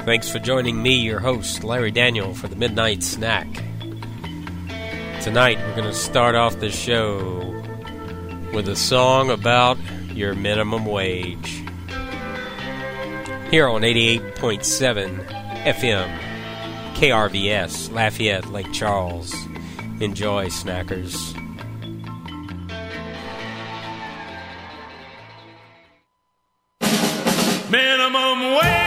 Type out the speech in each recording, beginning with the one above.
Thanks for joining me, your host, Larry Daniel, for the Midnight Snack. Tonight, we're going to start off the show with a song about your minimum wage. Here on 88.7 FM, KRVS, Lafayette, Lake Charles. Enjoy, snackers. Minimum wage.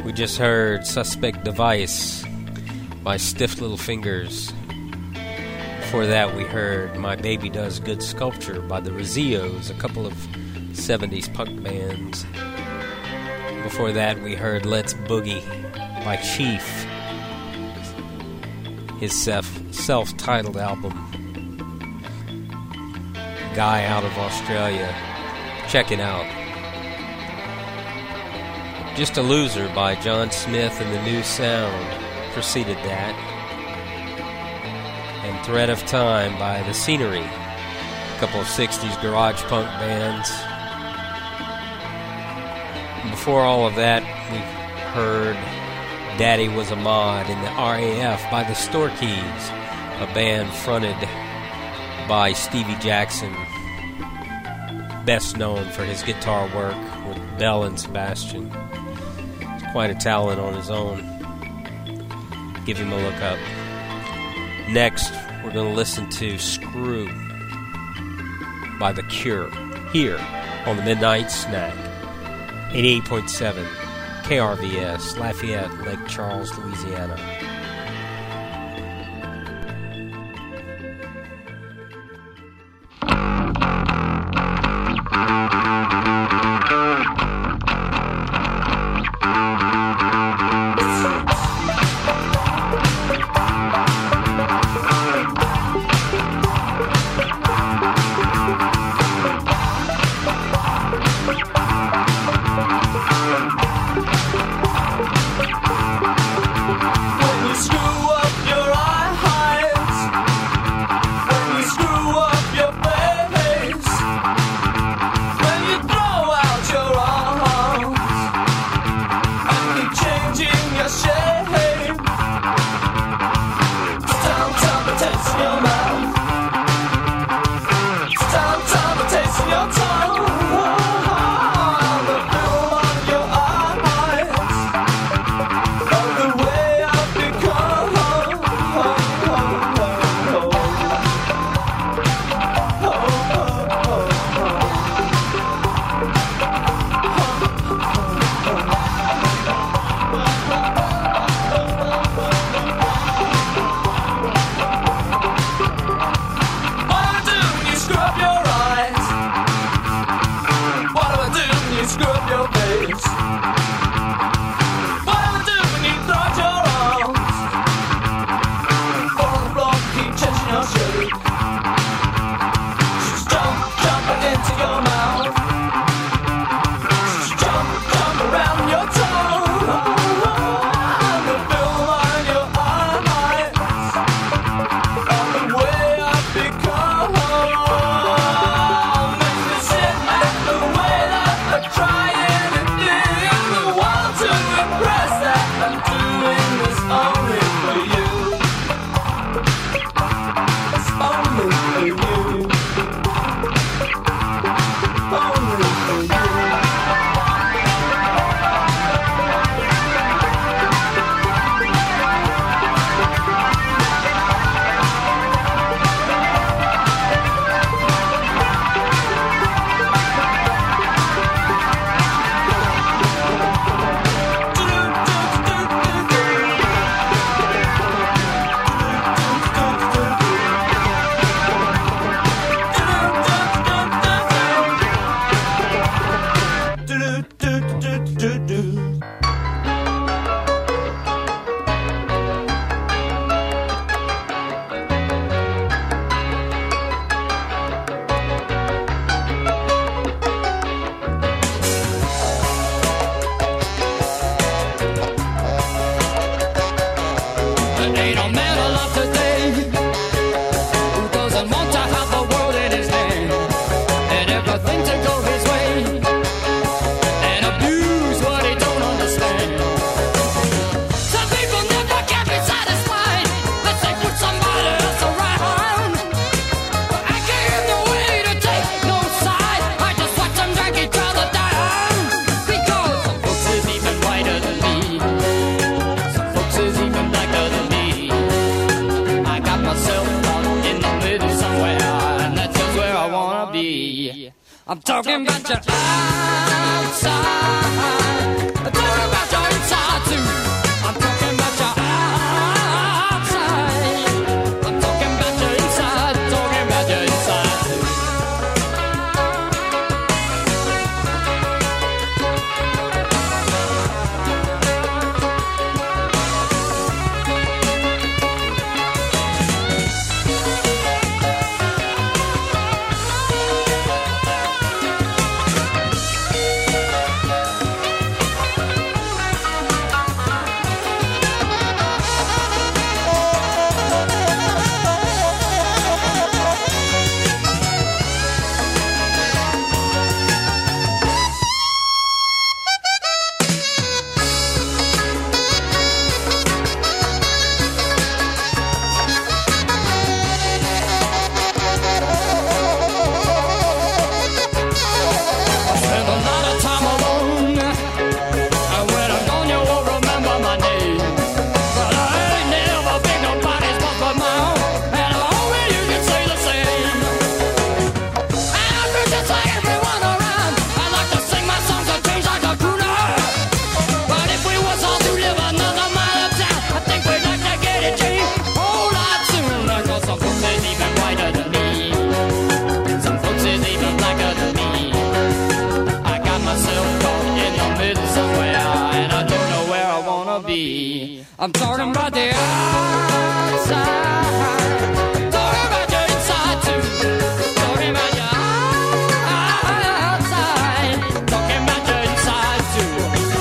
We just heard Suspect Device by Stiff Little Fingers. Before that, we heard My Baby Does Good Sculpture by the Razios, a couple of 70s punk bands. Before that, we heard Let's Boogie by Chief, his self-titled album. Guy out of Australia. Check it out. Just a Loser by John Smith and the New Sound preceded that. And Thread of Time by The Scenery, a couple of 60s garage punk bands. And before all of that, we heard Daddy Was a Mod in the RAF by the Storkeys, a band fronted by Stevie Jackson, best known for his guitar work with Bell and Sebastian. He's quite a talent on his own. Give him a look up. Next, we're going to listen to Screw by The Cure, here on the Midnight Snack. 88.7 KRVS, Lafayette, Lake Charles, Louisiana. I'm talking about your outside. I'm talking about your inside. I'm talking about the outside. I'm talking about your inside too. Talking about your outside. Talking about your inside too.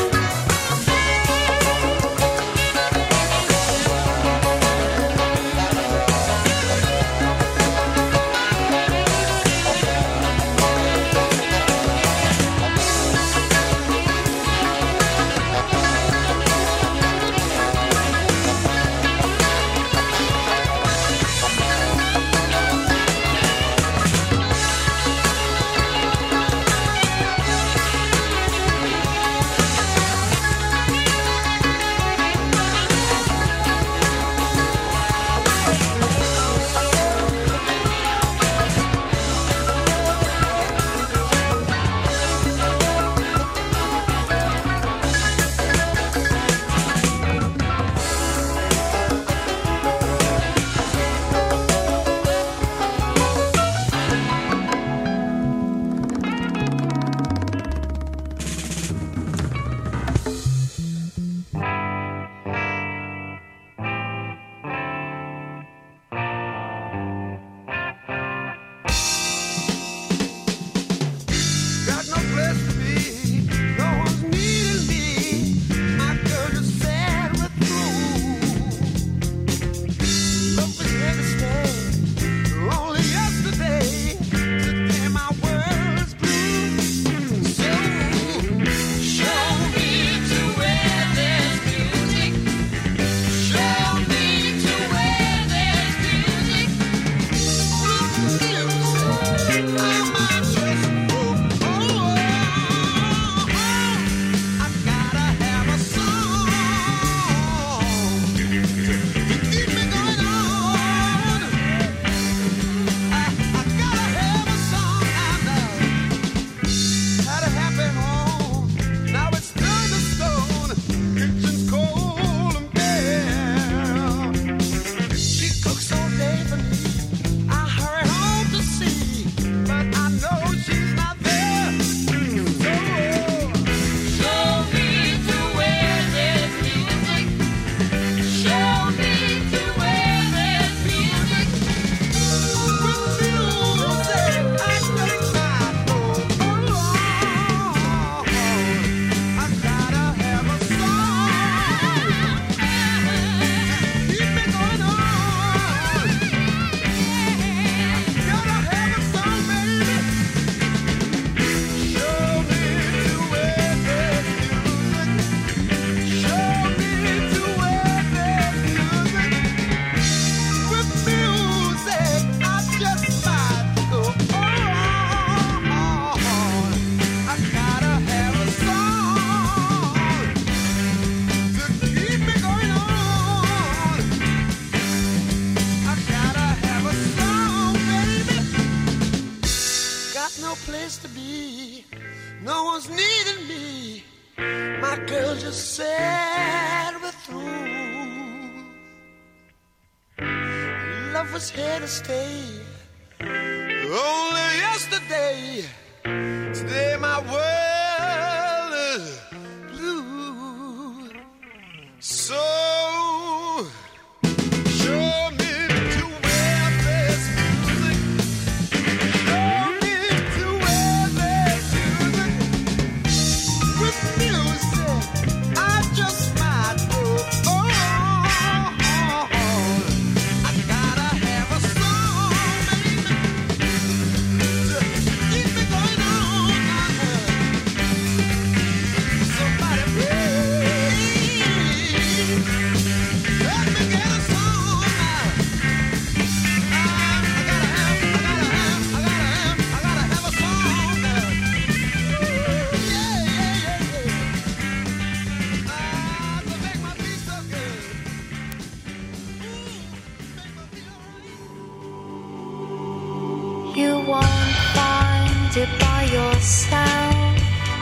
You won't find it by yourself.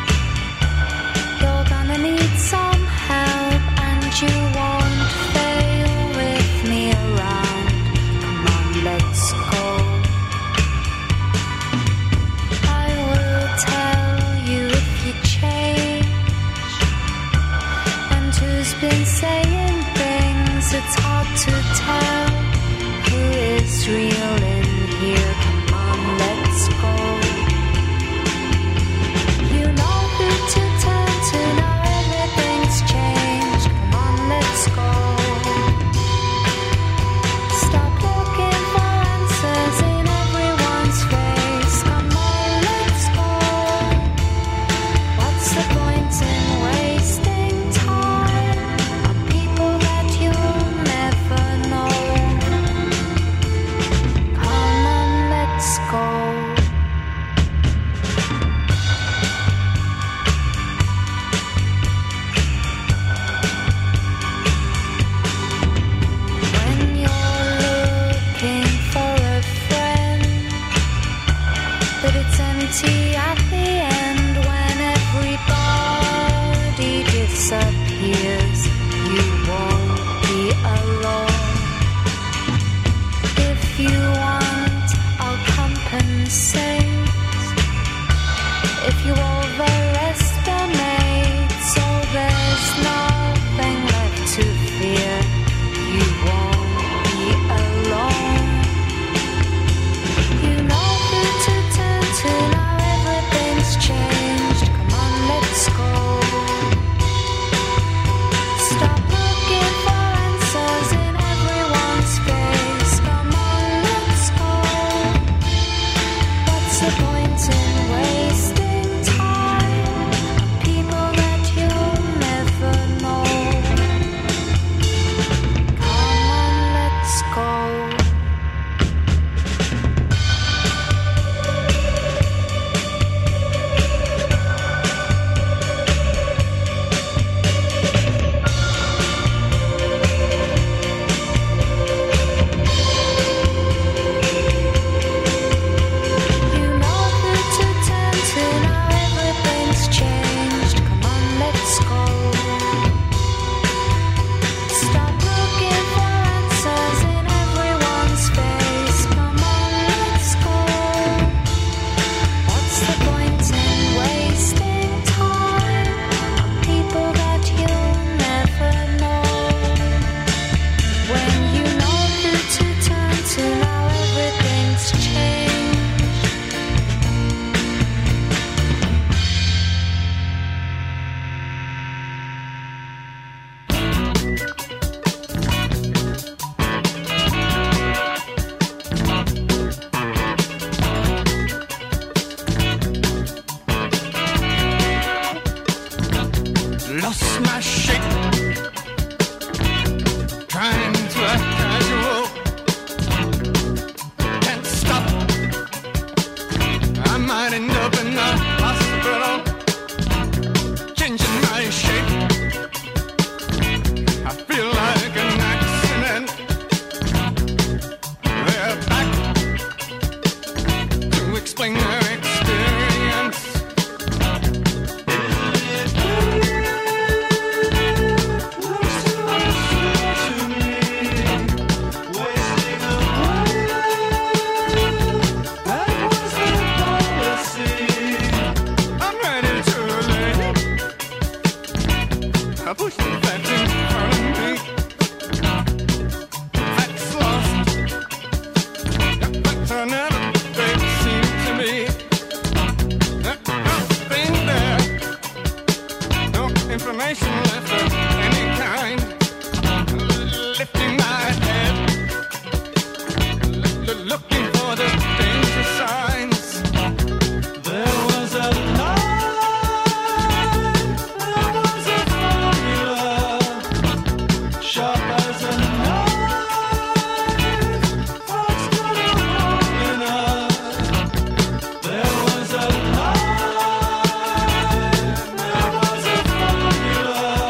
You're gonna need some help, and you won't fail with me around. Come on, let's go. I will tell you if you change, and who's been saying things overestimate, so there's nothing left to fear. You won't be alone. You know who to turn to now. Everything's changed. Come on, let's go. Stop looking for answers in everyone's face. Come on, let's go. What's the point in wasting time on people that you'll never know? Come on, let's go. You know who to turn to now. Everything's changed. Come on, let's go. Stop looking for answers in everyone's face. Come on, let's go. What's the point in wasting time on people that you'll never know? When you know who to turn to now, everything's changed. Lost my shape, trying to act casual. Can't stop. I might end up in the hospital, changing my shape. I feel like an accident. They're back to explain their experience. I'm ready to leave. I push the facts in front of me. Facts lost. Facts are never they seem to me. Nothing there. No information left of any kind. Lifting my head. Looking for the danger signs. There was a line, there was a formula, sharp as a knife, thoughts got a hole in us. There was a line, there was a formula,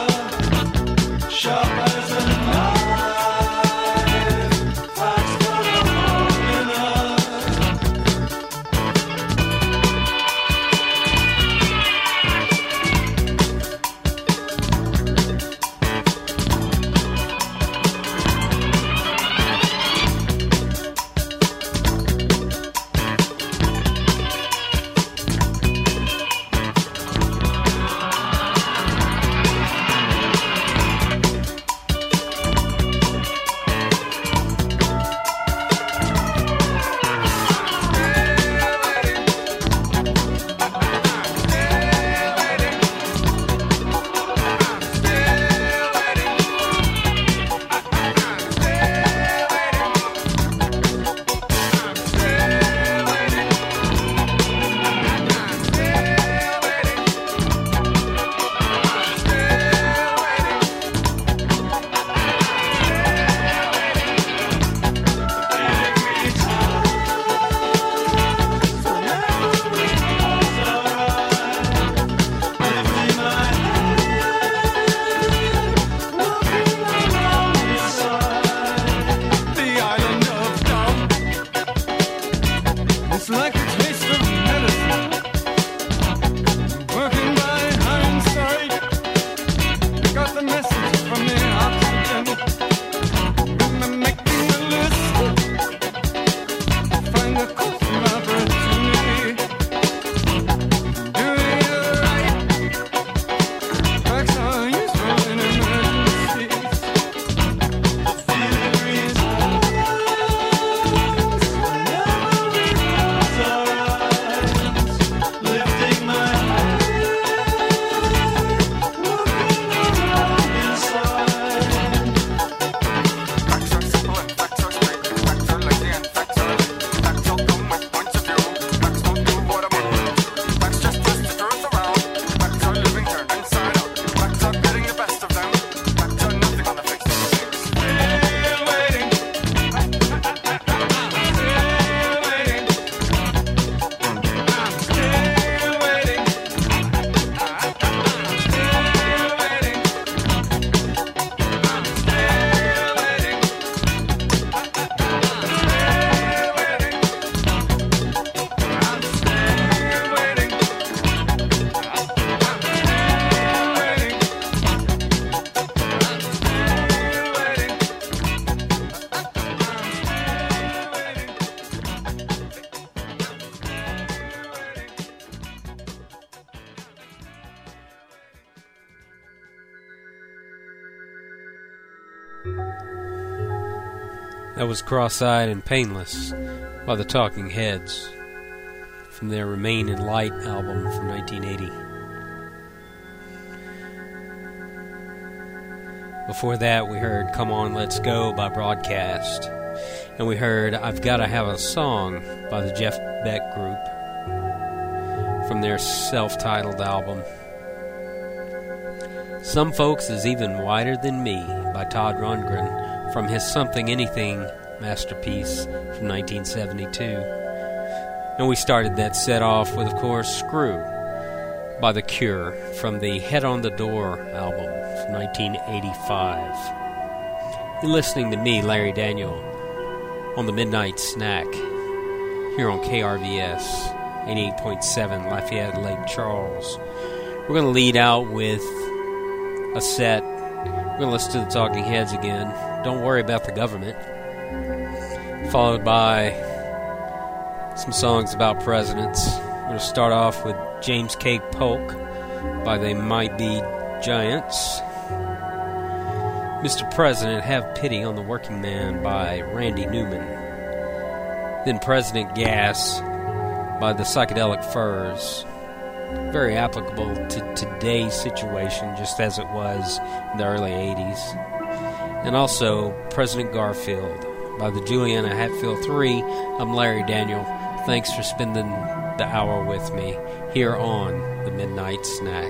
That was Cross-Eyed and Painless by the Talking Heads from their Remain in Light album from 1980. Before that, we heard Come On Let's Go by Broadcast. And we heard I've Gotta Have a Song by the Jeff Beck Group from their self-titled album. Some Folks Is Even Whiter Than Me by Todd Rundgren from his Something Anything masterpiece from 1972. And we started that set off with, of course, Screw by The Cure from the Head on the Door album from 1985. You're listening to me, Larry Daniel, on the Midnight Snack here on KRVS 88.7 Lafayette Lake Charles. We're going to lead out with a set. We're going to listen to the Talking Heads again. Don't Worry About the Government. Followed by some songs about presidents. We're going to start off with James K. Polk by They Might Be Giants. Mr. President, Have Pity on the Working Man by Randy Newman. Then President Gas by the Psychedelic Furs. Very applicable to today's situation, just as it was in the early 80s. And also President Garfield by the Juliana Hatfield 3. I'm Larry Daniel. Thanks for spending the hour with me here on the Midnight Snack.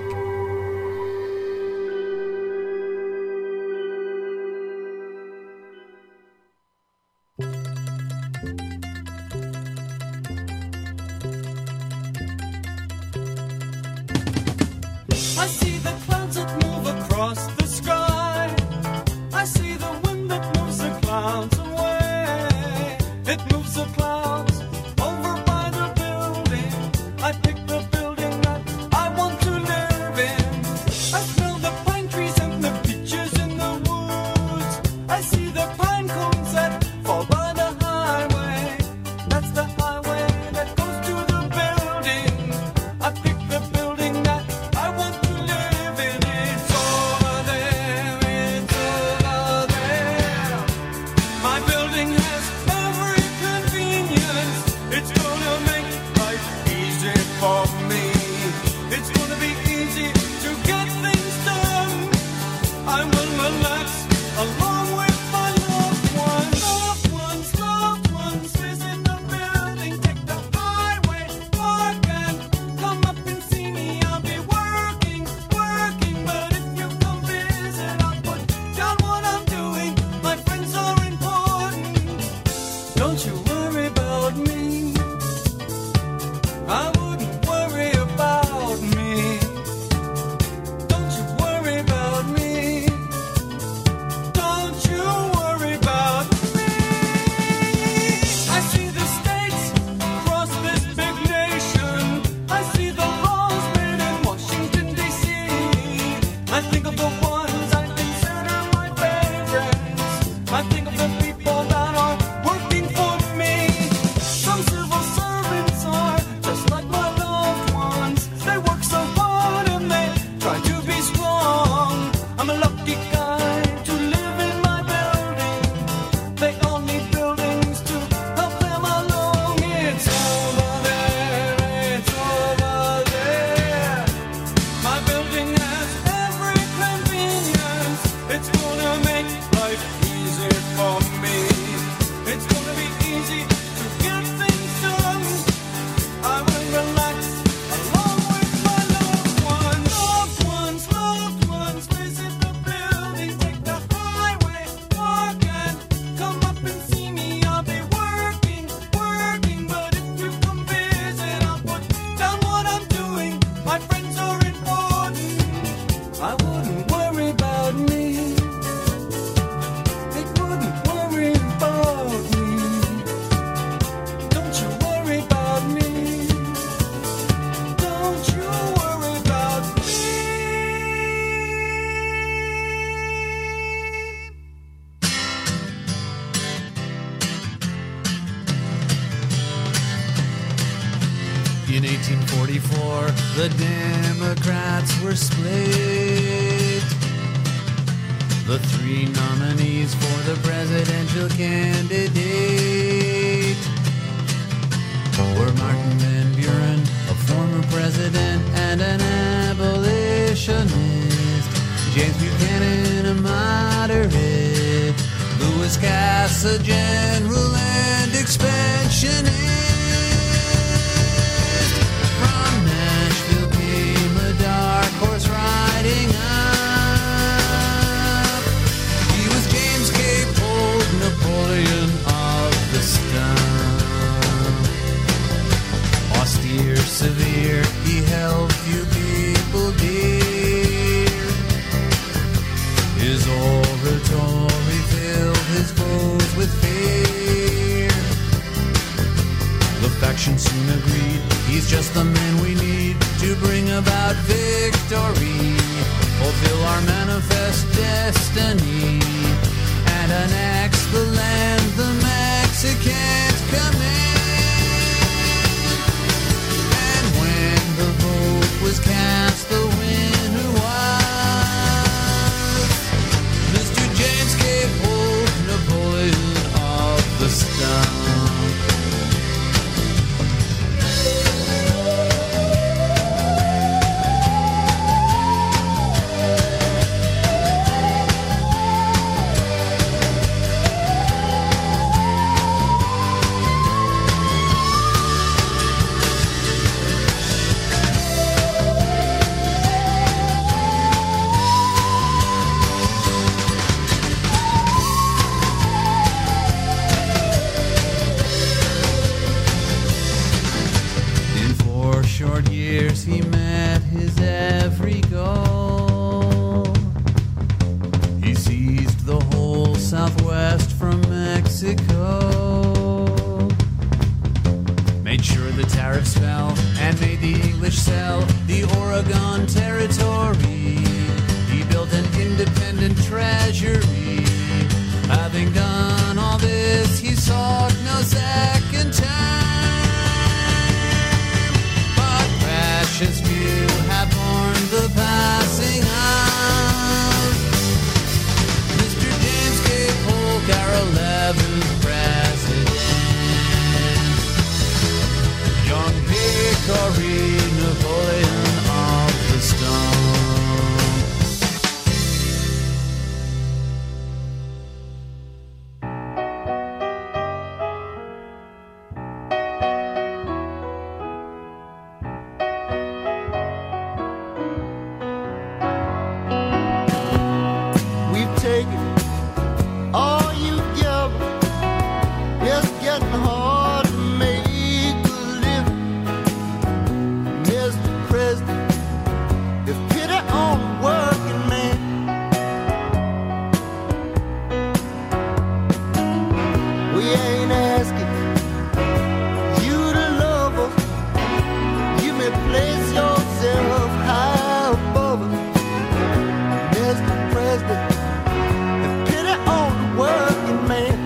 I see the clouds that move across the sky. I see the wind that moves the clouds away. It moves the clouds over by the building. I pick the building that I want to live in. I smell the pine trees and the peaches in the woods. I see the pine cones that fall by the highway. That's the highway that goes to the building. I pick the building that I want to live in. It's over there, it's over there. My building has every convenience. It's gonna make life easy for me. It's gonna be easy to get things done. I will relax along with my loved ones. Loved ones, visit the building, take the highway, park and come up and see me. I'll be working, but if you come visit, I'll put down what I'm doing. My friends are important. Don't you worry about me. I wouldn't worry about me. Don't you worry about me. Don't you worry about me. I see the states across this big nation. I see the laws made in Washington, D.C. I think of the ones I consider my favorites. I think of the people that are working for me. Some civil servants are just like my loved ones. They work so hard and they try to be strong. I'm a lucky guy to live in my building. They all need buildings to help them along. It's over there, it's over there. My building has every convenience. It's gonna make life easy for me. It's gonna be easy to get things done. I will relax along with my loved ones. Loved ones, visit the building, take the highway, park and come up and see me. I'll be working, but if you come visit, I'll put down what I'm doing. My friends are important. I wouldn't worry about me. They wouldn't worry about me. Don't you worry about me. Don't you worry about me. In 1844, the Democrats were split. The three nominees for the presidential candidate were Martin Van Buren, a former president and an abolitionist, James Buchanan, a moderate, Louis Cass, a general and expansionist. From Nashville came a dark horse riding up. He was James K. Polk, Napoleon of the stump. Austere, severe, he held few people dear. His oratory filled his foes with fear. The faction soon agreed, he's just the man we need to bring about victory, fulfill our manifest destiny, and annex the land the Mexicans command. And when the vote was cast, the winner was Mr. James K. Polk, Napoleon of the stump. In 4 short years he met his every goal. He seized the whole Southwest from Mexico, made sure the tariffs fell, and made the English sell the Oregon Territory. He built an independent treasury. Having done all this, he sought no second time. But precious few have mourned the passing of Mr. James K. Polk, our 11th president. Young Hickory, Napoleon of the stump. We've taken all you give. It's getting hard to make a living. Mr. President, if pity on the working man. We ain't asking you to love us. You may place yourself high above us. Mr. President, the pity on the working man.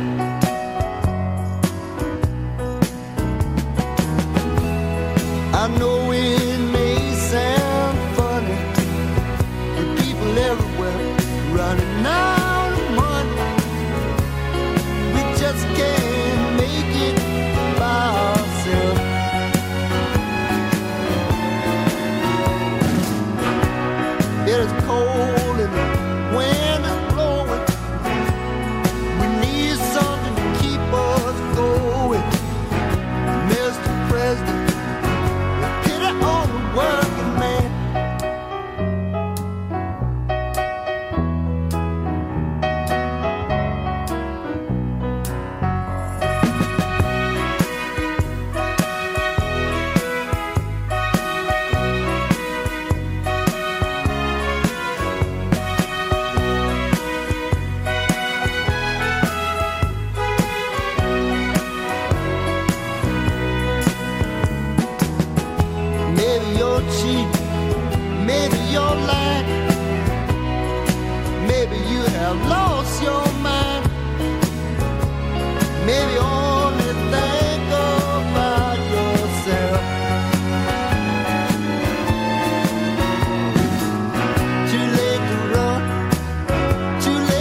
I know it may sound funny, but people everywhere running out of money. We just can't make it by ourselves. It is cold and the wind is blowing. We need something to keep us going. Mr. President, the pity on the working man. Maybe you're cheating, maybe you're lying, maybe you have lost your mind. Maybe only think about yourself. Too late to run, too late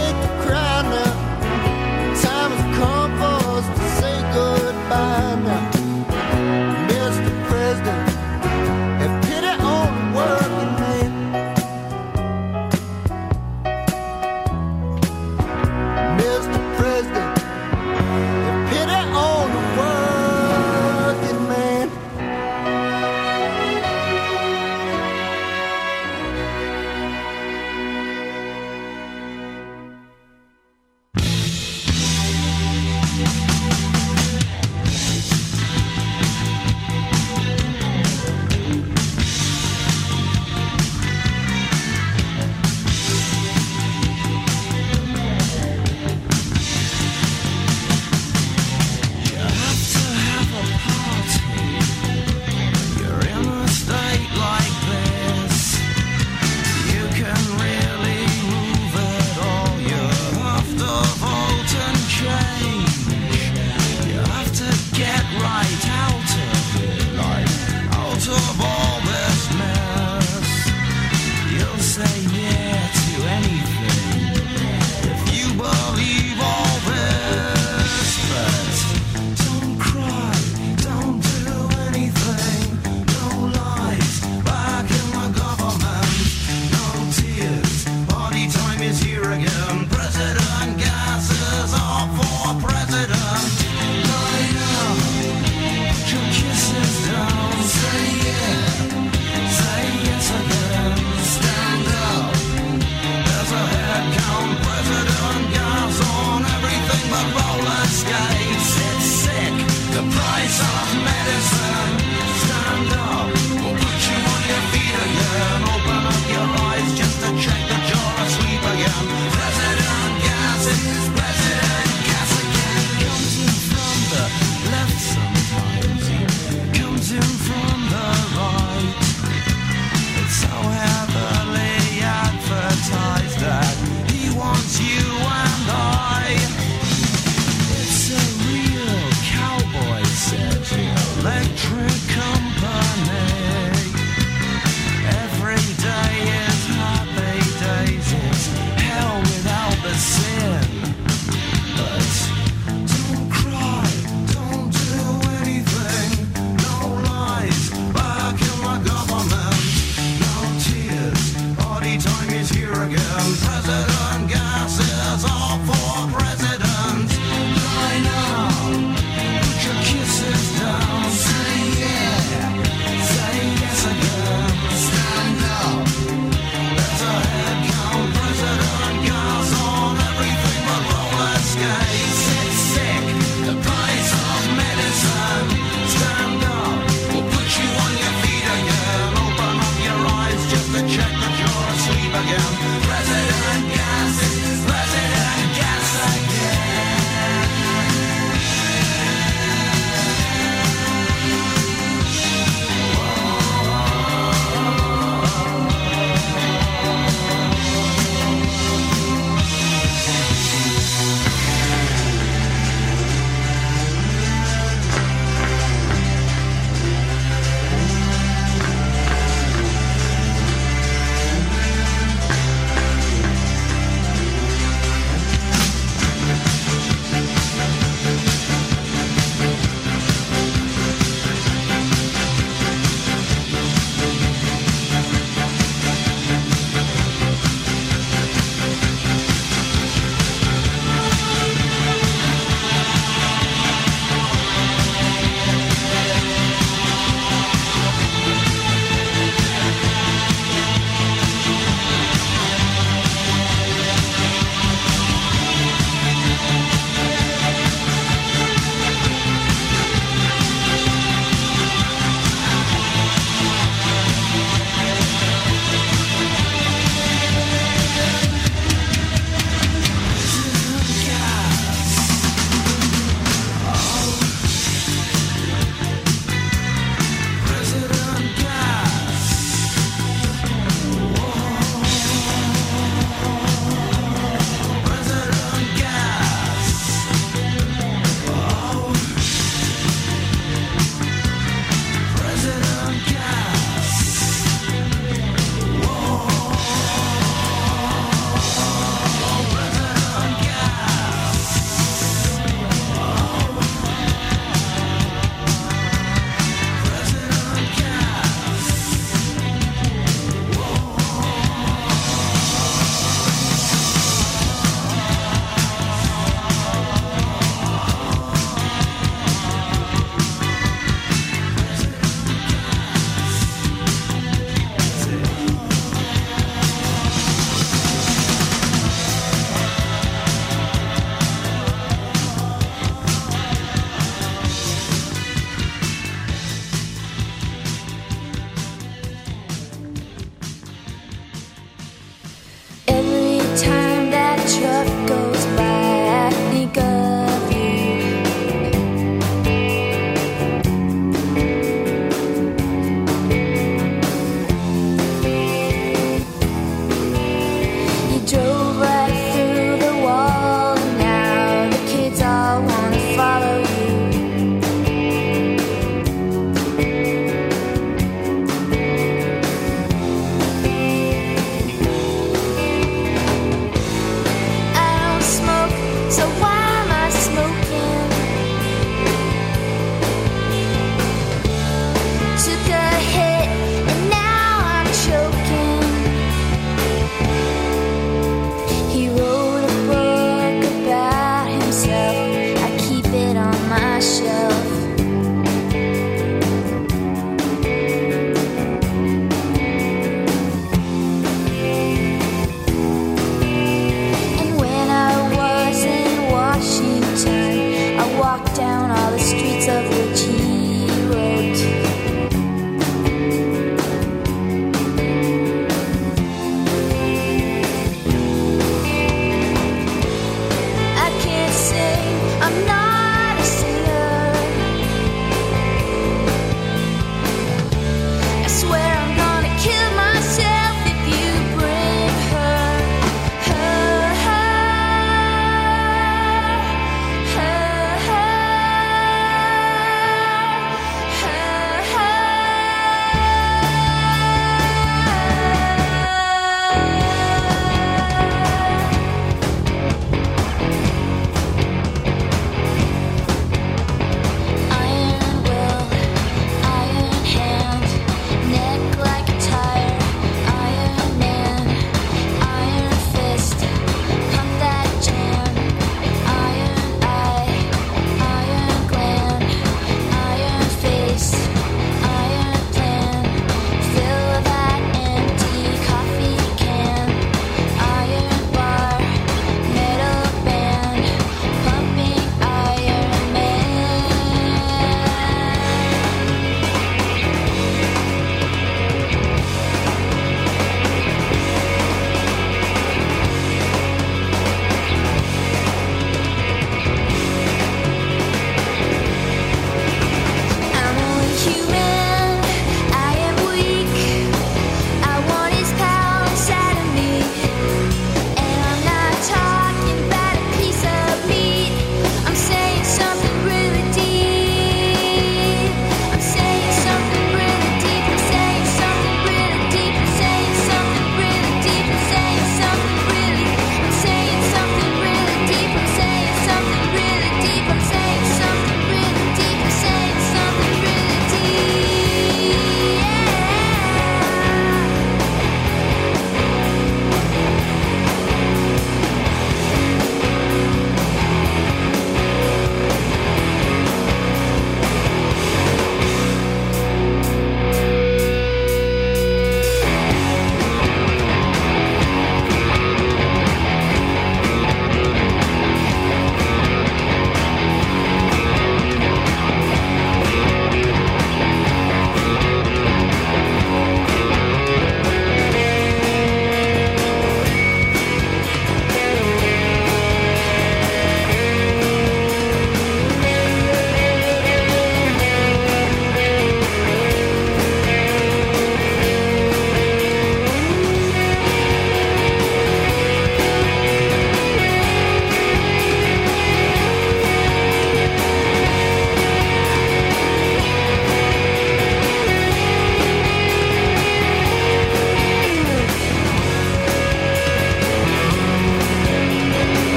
Oregon.